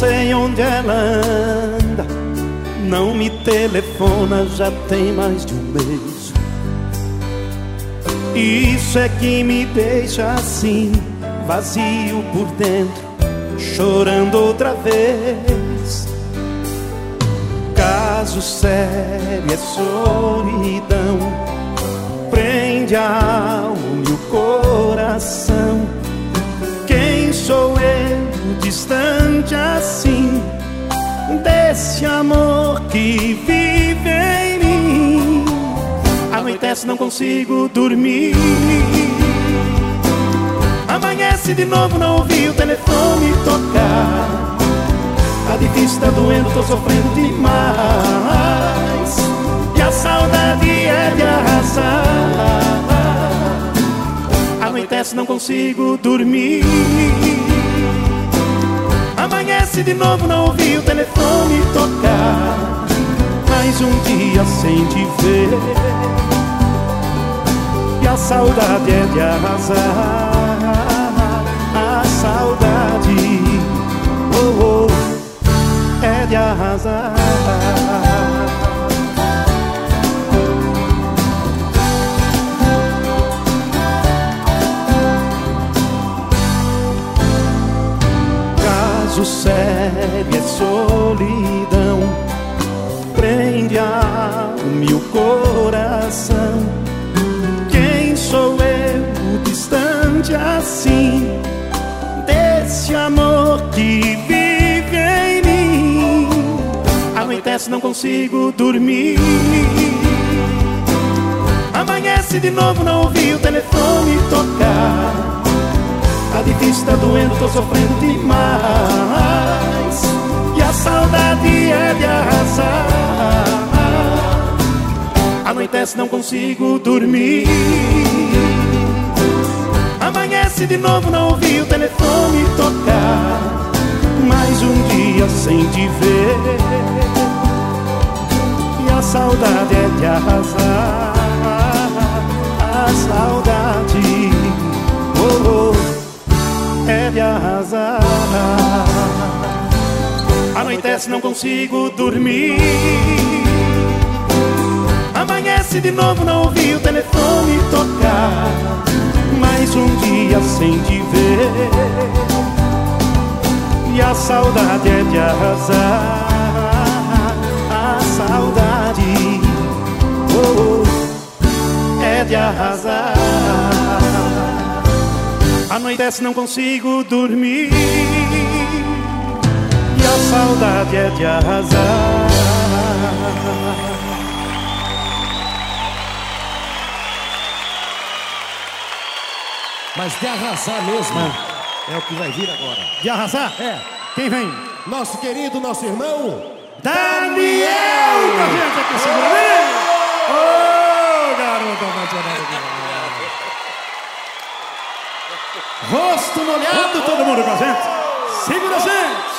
sei onde ela anda, não me telefona já tem mais de um mês. Isso é que me deixa assim, vazio por dentro, chorando outra vez. Caso sério é solidão, prende a alma e o coração. Quem sou eu, distante assim, desse amor que vive em mim? Anoitece, não consigo dormir. Amanhece de novo, não ouvi o telefone tocar. Tá difícil, tá doendo, tô sofrendo demais. E a saudade é de arrasar. Anoitece, não consigo dormir. Amanhece de novo, não ouvi o telefone tocar. Mais um dia sem te ver. E a saudade é de arrasar. A saudade, oh, oh, é de arrasar. Caso sério é solidão, prende a alma e o coração. Quem sou eu, distante assim, desse amor que vive em mim? Anoitece, não consigo dormir. Amanhece de novo, não ouvi o telefone tocar. Tá difícil, tá doendo, tô sofrendo demais. E a saudade é de arrasar. Anoitece, não consigo dormir. Amanhece de novo, não ouvi o telefone tocar. Mais um dia sem te ver. E a saudade é de arrasar. A saudade, oh, oh, é de arrasar. Anoitece, não consigo dormir. Amanhece de novo, não ouvi o telefone tocar. Mais um dia sem te ver. E a saudade é de arrasar. A saudade, oh, oh, é de arrasar. Anoitece, não consigo dormir. E a saudade é de arrasar. Mas de arrasar mesmo é o que vai vir agora. De arrasar? É. Quem vem? Nosso querido, nosso irmão Daniel! Com a gente aqui, segura aí! Ô, garoto apaixonado. Rosto molhado, todo mundo com a gente. Segura a gente!